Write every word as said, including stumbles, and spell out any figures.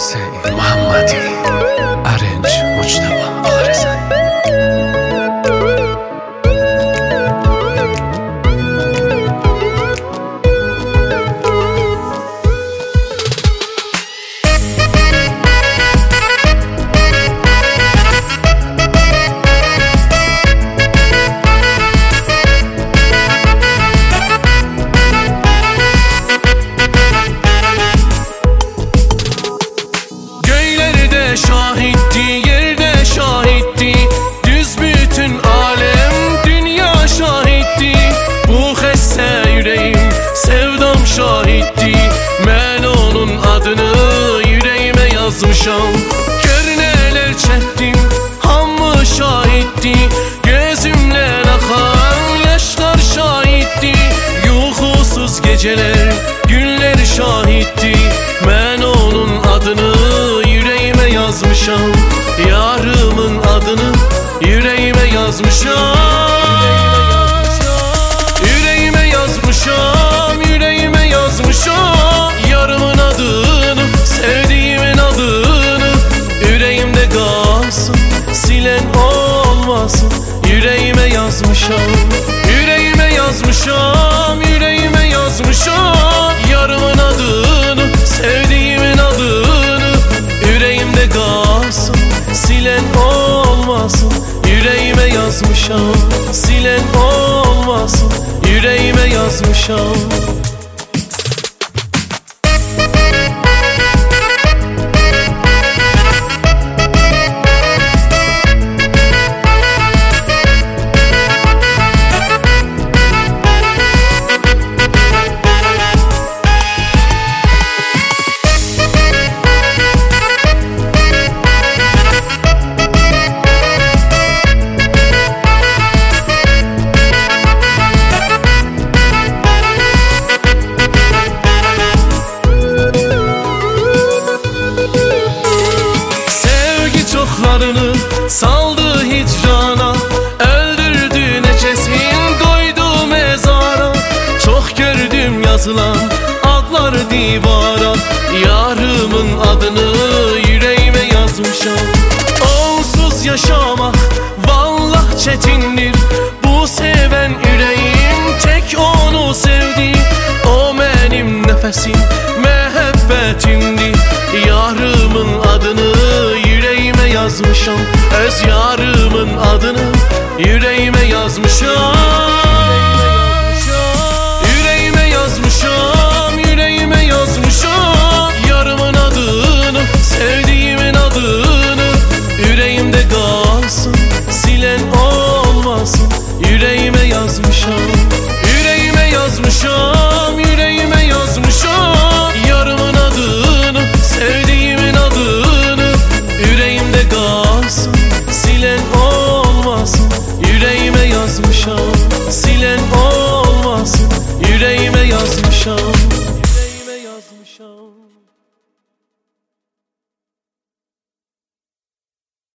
حسین محمدی ارنج مجتبی آقارزایی. Şahitti, yerde şahitti, düz bütün alem dünya şahitti. Bu xəstə yüreğim sevdam şahitti. Mən onun adını yüreğime yazmışam. Gör nələr çəkdim, hamı şahitti. Gözümlə axan yaşlar şahitti. Yuxusuz geceler, günler şahitti. Mən onun adını yüreğime yazmışam. Yarımın adını yüreğime yazmışam. Yüreğime yazmışam, yüreğime yazmışam. Yarımın adını, sevdiğimin adını. Yüreğimde kalsın, silen olmasın. Yüreğime yazmışam. Yüreğime yazmışam, yüreğime yazmışam. Yarımın adını, sevdiğimin adını. Yüreğimde kalsın, silen olmasın. Yüreğime yazmışam. Silen olmasın. Yüreğime yazmışam. Saldı hicrana, öldürdü necesin, koydu mezara. Çok gördüm yazılan adlar divara. Yarımın adını yüreğime yazmışam. Onsuz yaşamak vallah çetindir. Bu seven yüreğim tek onu sevdi. O benim nefesim, məhəbbətimdir. Yarımın adını yüreğime yazmışam. Öz yarımın adını yüreğime yazmışam. Yüreğime yazmışam, yüreğime yazmışam. Yarımın adını, sevdiğimin adını. Yüreğimde kalsın, silen olmasın. Yüreğime yazmışam. Yüreğime yazmışam, yüreğime yazmışam. Yarımın adını, sevdiğimin adını. Yüreğimde kalsın, silen olmasın. Yüreğime yazmışam. Silen olmasın. Yüreğime yazmışam.